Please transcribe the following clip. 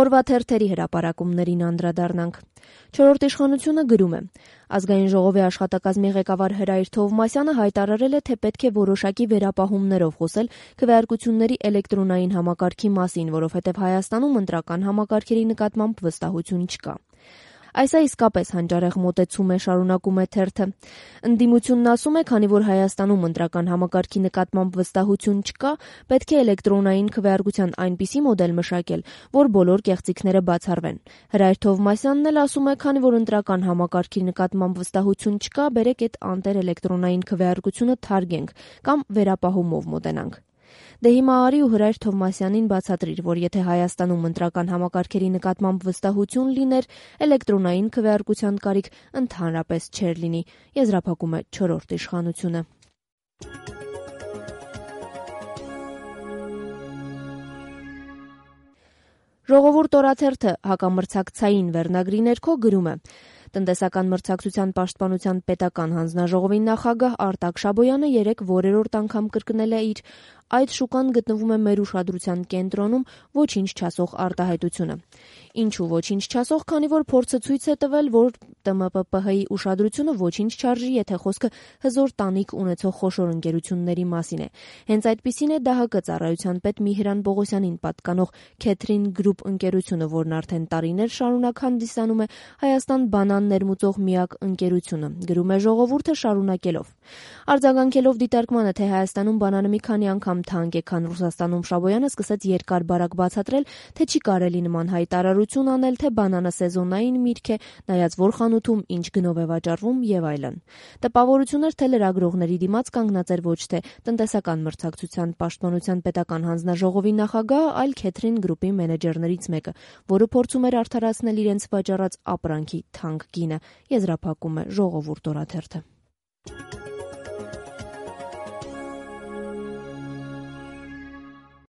Օրվա թերթերի հրապարակումներին անդրադառնանք։ Չորրորդ իշխանությունը գրում է. Ազգային ժողովի աշխատակազմի ղեկավար Հրայր Թովմասյանը հայտարարել է, թե պետք է որոշակի վերապահումներով խոսել քվեարկությունների էլեկտրոնային համակարգի մասին, որովհետև Հայաստանում ընտրական համակարգերի նկատմամբ վստահություն չկա։ Այս է իսկապես հանճարեղ մոտեցում է, շարունակում է թերթը։ Ընդդիմությունն ասում է, քանի որ Հայաստանում ընտրական համակարգի նկատմամբ վստահություն չկա, պետք է էլեկտրոնային քվեարկության այնպիսի մոդել մշակել, որ բոլոր կեղծիքները բացառվեն։ Հրայր Թովմասյանն էլ ասում է, քանի որ ընտրական համակարգի նկատմամբ վստահություն չկա, բերեք այդ անտեր-էլեկտրոնային քվեարկությունը թարգենք կամ վերապահումով մոտենանք։ Դե հիմա արի ու Հրայր Թովմասյանին բացատրիր, որ եթե Հայաստանում ընտրական համակարգերի նկատմամբ վստահություն լիներ, էլեկտրոնային քվեարկության կարիք ընդհանրապես չէր լինի, եզրափակում է չորրորդ իշխանությունը։ Ժողովուրդ օրաթերթը հակամրցակցային վերնագրի ներքո գրում է. Տնտեսական մրցակցության պաշտպանության պետական հանձնաժողովի նախագահ Արտակ Շաբոյանը երեկ որերորդ անգամ կրկնել է իր «Այդ շուկան գտնվում է մեր ուշադրության կենտրոնում» ոչինչ չասող արտահայտությունը։ Ինչու ոչինչ չասող, քանի որ փորձը ցույց է տվել, որ ՏՄՊՊՀ-ի ուշադրությունը ոչինչ չարժի, եթե խոսքը հզոր տանիք ունեցող խոշոր ընկերությունների մասին է։ Հենց այդպիսին է ԴՀԿ ծառայության պետ Միհրան Պողոսյանին պատկանող Քեթրին Գրուպ ընկերությունը, որն արդեն տարիներ շարունակ հանդիսանում է Հայաստան բանան ներմուծող միակ ընկերությունը, գրում է Ժողովուրդը շարունակելով. Արձագանքելով դիտարկմանը, թե Հայաստանում բանանը մի քանի անգամ թանկ է, քան Ռուսաստանում, Շաբոյանը սկսեց երկար-բարակ բացատրել, թե չի կարելի նման հայտարարություն անել, թե բանանը սեզոնային միրգ է, նայած որ խանութում ինչ գնով է վաճառվում եւ այլն։ Տպավորություն էր, թե լրագրողների դիմաց կանգնած էր ոչ թե տնտեսական մրցակցության պաշտպանության պետական հանձնաժողովի նախագահը, այլ Քեթրին Գրուպի մենեջերներից մեկը, որը փորձում էր արդարացնել իրենց վաճառած ապրանքի թանկ գինը, եզրափակում է Ժողովուրդ օրաթերթը։